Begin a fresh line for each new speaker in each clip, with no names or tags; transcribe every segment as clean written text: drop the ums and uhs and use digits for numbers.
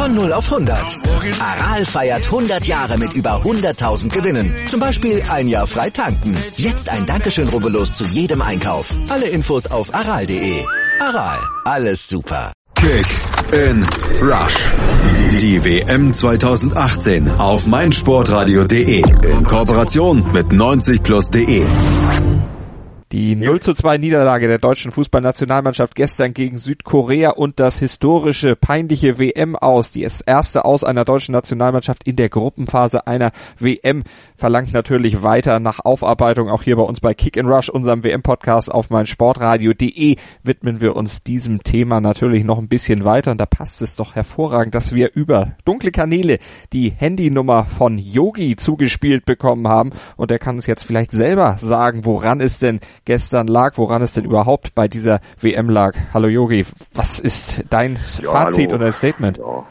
Von 0 auf 100. Aral feiert 100 Jahre mit über 100.000 Gewinnen. Zum Beispiel ein Jahr frei tanken. Jetzt ein Dankeschön, rubbellos zu jedem Einkauf. Alle Infos auf aral.de. Aral, alles super.
Kick in Rush. Die WM 2018 auf meinsportradio.de in Kooperation mit 90plus.de.
Die 0:2 Niederlage der deutschen Fußballnationalmannschaft gestern gegen Südkorea und das historische, peinliche WM-Aus, das erste Aus einer deutschen Nationalmannschaft in der Gruppenphase einer WM, verlangt natürlich weiter nach Aufarbeitung. Auch hier bei uns bei Kick in Rush, unserem WM-Podcast auf meinsportradio.de, widmen wir uns diesem Thema natürlich noch ein bisschen weiter. Und da passt es doch hervorragend, dass wir über dunkle Kanäle die Handynummer von Yogi zugespielt bekommen haben. Und er kann uns jetzt vielleicht selber sagen, woran es denn gestern lag, woran es denn überhaupt bei dieser WM lag. Hallo Yogi, was ist dein Fazit
hallo.
oder dein Statement?
Ja.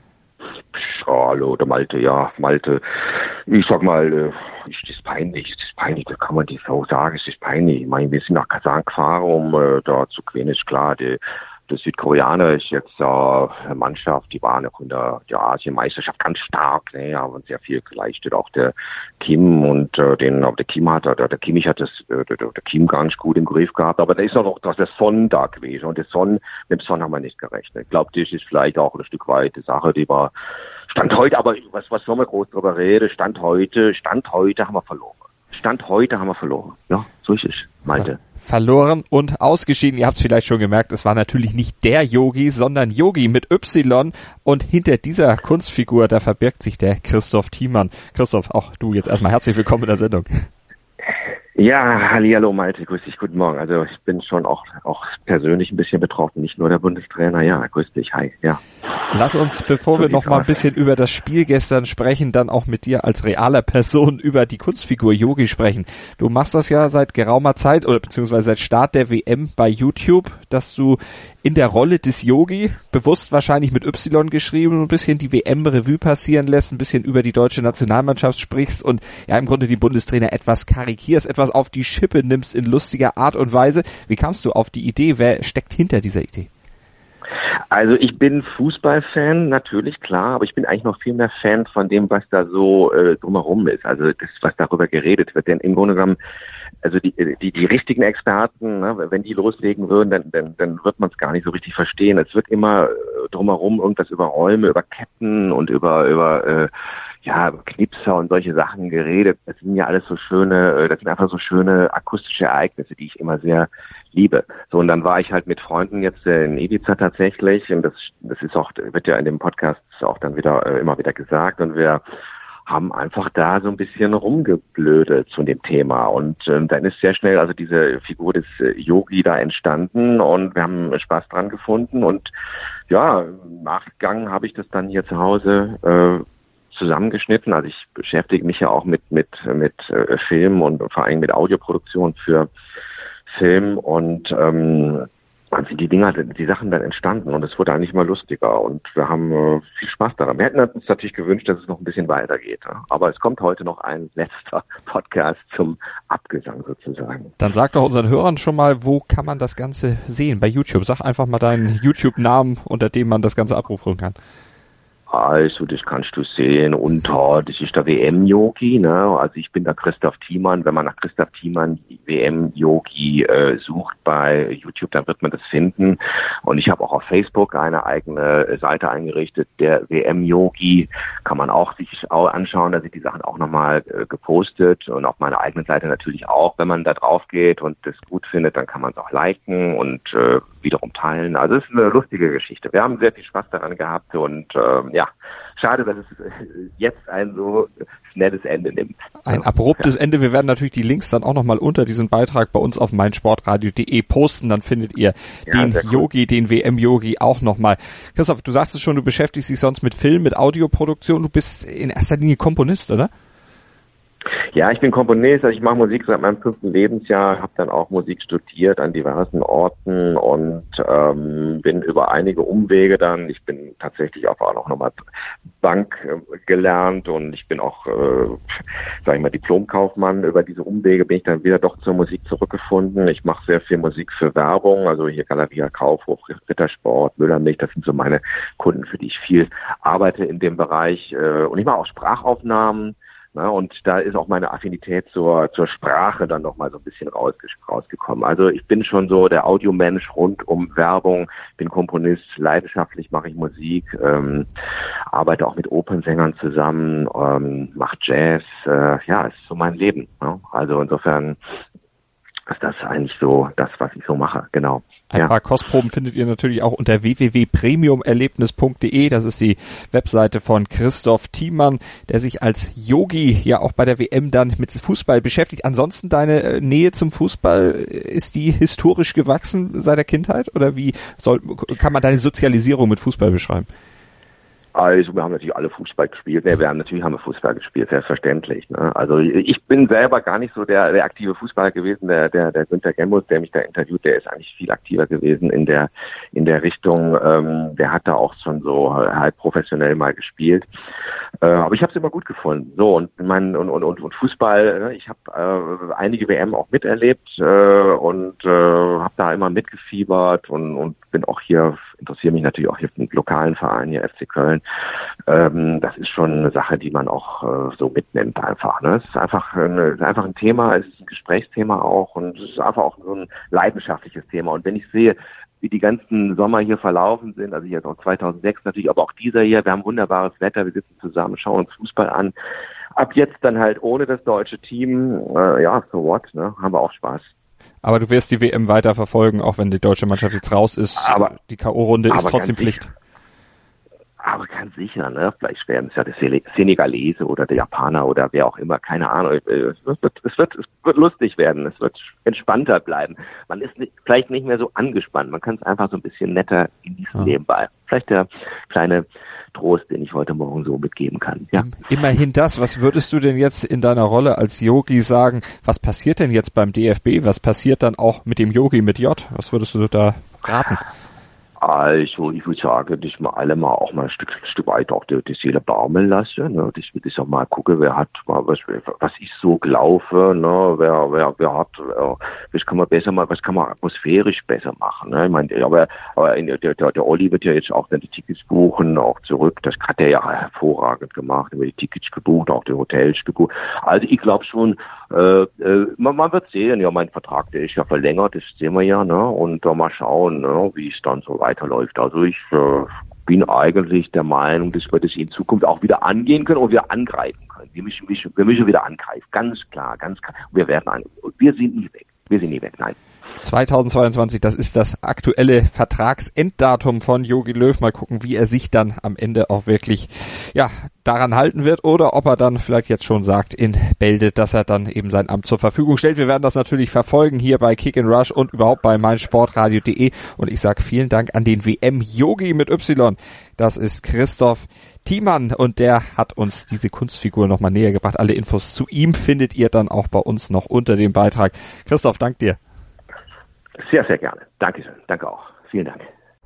Hallo, der Malte, Malte. Ich sag mal, es ist peinlich, das kann man nicht so sagen, es ist peinlich. Ich meine, wir sind nach Kasan gefahren, um da zu gewinnen, ist klar, der Südkoreaner ist jetzt eine Mannschaft, die waren auch in der Asienmeisterschaft ganz stark, ne, haben sehr viel geleistet, auch der Kim und der Kimmich hat der Kim gar nicht gut im Griff gehabt, aber da ist auch noch der Son da gewesen und mit dem Son haben wir nicht gerechnet. Ich glaube, das ist vielleicht auch ein Stück weit die Sache, die war Stand heute, aber was soll man groß drüber reden? Stand heute haben wir verloren. Ja, so ist es, Malte.
Verloren und ausgeschieden. Ihr habt es vielleicht schon gemerkt, es war natürlich nicht der Yogi, sondern Yogi mit Y. Und hinter dieser Kunstfigur, da verbirgt sich der Christoph Thiemann. Christoph, auch du jetzt erstmal herzlich willkommen in der Sendung.
Ja, hallihallo Malte, grüß dich, guten Morgen. Also ich bin schon auch persönlich ein bisschen betroffen, nicht nur der Bundestrainer. Ja, grüß dich, hi, ja.
Lass uns, bevor wir noch mal ein bisschen über das Spiel gestern sprechen, dann auch mit dir als realer Person über die Kunstfigur Yogi sprechen. Du machst das ja seit geraumer Zeit oder beziehungsweise seit Start der WM bei YouTube, dass du in der Rolle des Yogi, bewusst wahrscheinlich mit Y geschrieben, ein bisschen die WM-Revue passieren lässt, ein bisschen über die deutsche Nationalmannschaft sprichst und ja im Grunde die Bundestrainer etwas karikierst, etwas auf die Schippe nimmst in lustiger Art und Weise. Wie kamst du auf die Idee? Wer steckt hinter dieser Idee?
Also ich bin Fußballfan, natürlich, klar, aber ich bin eigentlich noch viel mehr Fan von dem, was da so drumherum ist, also das, was darüber geredet wird, denn im Grunde genommen, also die richtigen Experten, ne, wenn die loslegen würden, dann wird man es gar nicht so richtig verstehen. Es wird immer drumherum irgendwas über Räume, über Ketten und über Knipser und solche Sachen geredet. Das sind ja alles das sind einfach so schöne akustische Ereignisse, die ich immer sehr liebe. So, und dann war ich halt mit Freunden jetzt in Ibiza tatsächlich, und das ist auch, wird ja in dem Podcast auch dann wieder immer wieder gesagt, und wir haben einfach da so ein bisschen rumgeblödelt zu dem Thema, und dann ist sehr schnell also diese Figur des Yogi da entstanden, und wir haben Spaß dran gefunden, und ja, im Nachgang habe ich das dann hier zu Hause zusammengeschnitten. Also ich beschäftige mich ja auch mit Film und vor allem mit Audioproduktion für Film, und dann sind die Sachen dann entstanden, und es wurde eigentlich mal lustiger, und wir haben viel Spaß daran. Wir hätten uns natürlich gewünscht, dass es noch ein bisschen weitergeht, ja? Aber es kommt heute noch ein letzter Podcast zum Abgesang sozusagen.
Dann sag doch unseren Hörern schon mal, wo kann man das Ganze sehen? Bei YouTube. Sag einfach mal deinen YouTube-Namen, unter dem man das Ganze abrufen kann.
Also, das kannst du sehen das ist der WM-Yogi, ne? Also ich bin der Christoph Thiemann. Wenn man nach Christoph Thiemann WM-Yogi sucht bei YouTube, dann wird man das finden. Und ich habe auch auf Facebook eine eigene Seite eingerichtet, der WM-Yogi. Kann man auch sich anschauen, da sind die Sachen auch nochmal gepostet, und auf meiner eigenen Seite natürlich auch. Wenn man da drauf geht und das gut findet, dann kann man es auch liken und wiederum teilen. Also es ist eine lustige Geschichte. Wir haben sehr viel Spaß daran gehabt, und schade, dass es jetzt ein so schnelles Ende nimmt.
Ein abruptes Ende. Wir werden natürlich die Links dann auch nochmal unter diesen Beitrag bei uns auf meinsportradio.de posten. Dann findet ihr den Yogi, den WM-Yogi auch nochmal. Christoph, du sagst es schon, du beschäftigst dich sonst mit Film, mit Audioproduktion. Du bist in erster Linie Komponist, oder?
Ja, ich bin Komponist, also ich mache Musik seit meinem 5. Lebensjahr, habe dann auch Musik studiert an diversen Orten und bin über einige Umwege dann, ich bin tatsächlich auch nochmal Bank gelernt und ich bin auch, sag ich mal, Diplomkaufmann. Über diese Umwege bin ich dann wieder doch zur Musik zurückgefunden. Ich mache sehr viel Musik für Werbung, also hier Galeria Kaufhof, Rittersport, Müllermilch, das sind so meine Kunden, für die ich viel arbeite in dem Bereich und ich mache auch Sprachaufnahmen. Na, und da ist auch meine Affinität zur Sprache dann nochmal so ein bisschen rausgekommen. Also ich bin schon so der Audiomensch rund um Werbung, bin Komponist, leidenschaftlich mache ich Musik, arbeite auch mit Opernsängern zusammen, mache Jazz, ja, ist so mein Leben. Ne? Also insofern ist das eigentlich so das, was ich so mache, genau.
Ein paar Kostproben findet ihr natürlich auch unter www.premiumerlebnis.de. Das ist die Webseite von Christoph Thiemann, der sich als Yogi ja auch bei der WM dann mit Fußball beschäftigt. Ansonsten deine Nähe zum Fußball, ist die historisch gewachsen seit der Kindheit? Oder kann man deine Sozialisierung mit Fußball beschreiben?
Also wir haben natürlich alle Fußball gespielt. Haben wir Fußball gespielt, selbstverständlich. Ne? Also ich bin selber gar nicht so der aktive Fußballer gewesen. Der Günther Gemmus, der mich da interviewt, der ist eigentlich viel aktiver gewesen in der Richtung. Der hat da auch schon so halb professionell mal gespielt. Aber ich habe es immer gut gefunden. So und Fußball. Ich habe einige WM auch miterlebt und habe da immer mitgefiebert und bin auch hier, interessiere mich natürlich auch hier für den lokalen Verein hier FC Köln. Das ist schon eine Sache, die man auch so mitnimmt einfach. Ne? Es ist einfach ein Thema, es ist ein Gesprächsthema auch und es ist einfach auch so ein leidenschaftliches Thema. Und wenn ich sehe, wie die ganzen Sommer hier verlaufen sind, also jetzt auch 2006 natürlich, aber auch dieser hier, wir haben wunderbares Wetter, wir sitzen zusammen, schauen uns Fußball an. Ab jetzt dann halt ohne das deutsche Team, so what, ne? Haben wir auch Spaß.
Aber du wirst die WM weiter verfolgen, auch wenn die deutsche Mannschaft jetzt raus ist. Aber die K.O.-Runde ist trotzdem Pflicht.
Aber ganz sicher, ne? Vielleicht werden es ja der Senegalese oder der Japaner oder wer auch immer, keine Ahnung. Es wird lustig werden, es wird entspannter bleiben. Man ist vielleicht nicht mehr so angespannt, man kann es einfach so ein bisschen netter genießen nebenbei. Vielleicht der kleine Trost, den ich heute Morgen so mitgeben kann. Ja.
Immerhin das. Was würdest du denn jetzt in deiner Rolle als Yogi sagen? Was passiert denn jetzt beim DFB? Was passiert dann auch mit dem Yogi mit J? Was würdest du da raten?
Also ich würde sagen, dass wir alle mal auch mal ein Stück weit auch die Seele baumeln lassen. Ne? Dass wir das auch mal gucken, wer hat mal was ist so gelaufen, ne? Wer hat, was kann man atmosphärisch besser machen. Ne? Ich meine, aber der Olli wird ja jetzt auch dann die Tickets buchen, auch zurück. Das hat er ja hervorragend gemacht, über die Tickets gebucht, auch die Hotels gebucht. Also ich glaube schon, man wird sehen, ja, mein Vertrag, der ist ja verlängert, das sehen wir ja, ne? Und mal schauen, ne, wie es dann so weiterläuft. Also ich bin eigentlich der Meinung, dass wir das in Zukunft auch wieder angehen können und wieder angreifen können. Wir müssen wieder angreifen, ganz klar. Wir sind nie weg, nein.
2022, das ist das aktuelle Vertragsenddatum von Jogi Löw. Mal gucken, wie er sich dann am Ende auch wirklich daran halten wird oder ob er dann vielleicht jetzt schon sagt in Bälde, dass er dann eben sein Amt zur Verfügung stellt. Wir werden das natürlich verfolgen hier bei Kick & Rush und überhaupt bei meinsportradio.de und ich sage vielen Dank an den WM-Yogi mit Y. Das ist Christoph Thiemann und der hat uns diese Kunstfigur nochmal näher gebracht. Alle Infos zu ihm findet ihr dann auch bei uns noch unter dem Beitrag. Christoph, dank dir.
Sehr, sehr gerne. Dankeschön. Danke auch. Vielen Dank.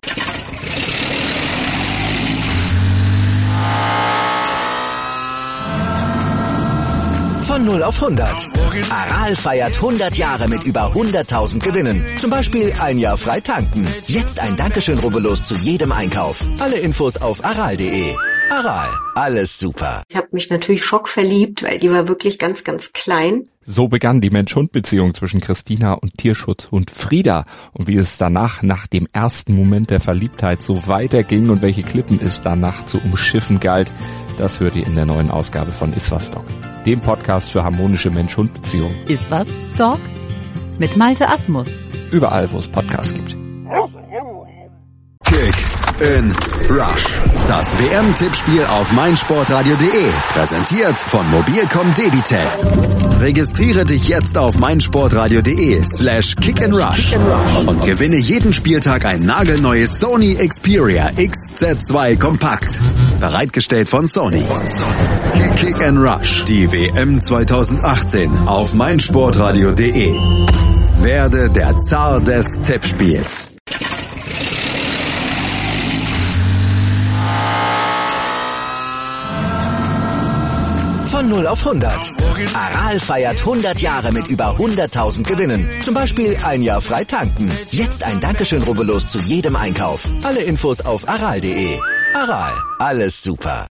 Von 0 auf 100. Aral feiert 100 Jahre mit über 100.000 Gewinnen. Zum Beispiel ein Jahr frei tanken. Jetzt ein Dankeschön, rubbellos zu jedem Einkauf. Alle Infos auf aral.de. Aral, alles super.
Ich habe mich natürlich schockverliebt, weil die war wirklich ganz, ganz klein.
So begann die Mensch-Hund-Beziehung zwischen Christina und Tierschutzhund Frieda. Und wie es danach, nach dem ersten Moment der Verliebtheit, so weiterging und welche Klippen es danach zu umschiffen galt, das hört ihr in der neuen Ausgabe von Iswas Dog, dem Podcast für harmonische Mensch-Hund-Beziehungen.
Iswas Dog mit Malte Asmus.
Überall, wo es Podcasts gibt.
Kick in Rush. Das WM-Tippspiel auf meinsportradio.de. Präsentiert von Mobilcom Debitel. Registriere dich jetzt auf meinsportradio.de/kickandrush und gewinne jeden Spieltag ein nagelneues Sony Xperia XZ2 Kompakt. Bereitgestellt von Sony. Kick and Rush, die WM 2018 auf meinsportradio.de. Werde der Zar des Tippspiels.
Von 0 auf 100. Aral feiert 100 Jahre mit über 100.000 Gewinnen. Zum Beispiel ein Jahr frei tanken. Jetzt ein Dankeschön, rubbellos zu jedem Einkauf. Alle Infos auf aral.de. Aral, alles super.